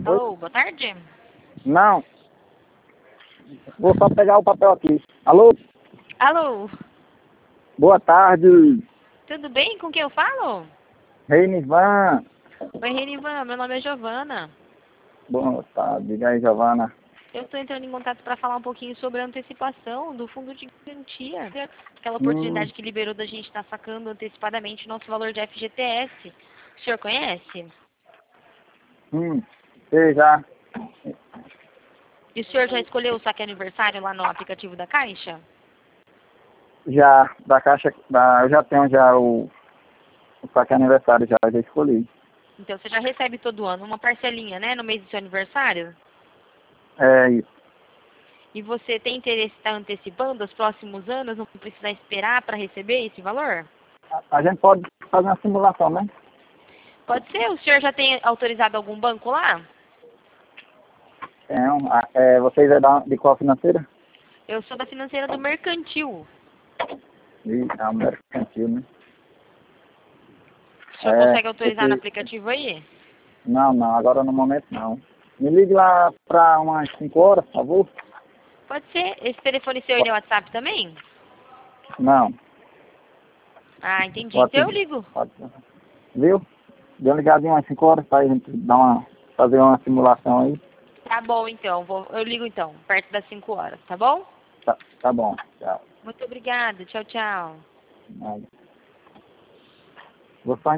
Alô, boa tarde. Não. Vou só pegar o papel aqui. Alô? Alô, Boa tarde. tudo bem? Com quem eu falo? Reinivan. Oi, Renivan, meu nome é Giovana. Boa tarde. Diga aí, Giovana. Eu estou entrando em contato para falar um pouquinho sobre a antecipação do fundo de garantia. Aquela Hum, oportunidade que liberou da gente estar sacando antecipadamente o nosso valor de FGTS. O senhor conhece? sei já. E o senhor já escolheu o saque aniversário lá no aplicativo da Caixa? Já, da caixa, eu já tenho já o saque aniversário, já escolhi. Então você já recebe todo ano uma parcelinha, né, no mês do seu aniversário? É isso. E você tem interesse em estar antecipando os próximos anos, não precisar esperar para receber esse valor? A gente pode fazer uma simulação, né? Pode ser. O senhor já tem autorizado algum banco lá? Vocês de qual financeira? Eu sou da financeira do Mercantil. É o mercantil, né? O senhor consegue autorizar no Esse... aplicativo aí? Não, agora no momento não. Me ligue lá para umas 5 horas, por favor. Pode ser. Esse telefone seu ele é WhatsApp também? Não, Ah, entendi. pode, Então eu ligo. pode. Viu? Dê uma ligadinha umas 5 horas para a gente fazer uma simulação aí. Tá bom, então. Eu ligo então, perto das 5 horas, tá bom? Tá bom, tchau. Muito obrigada. Tchau, tchau. Nada. Vou só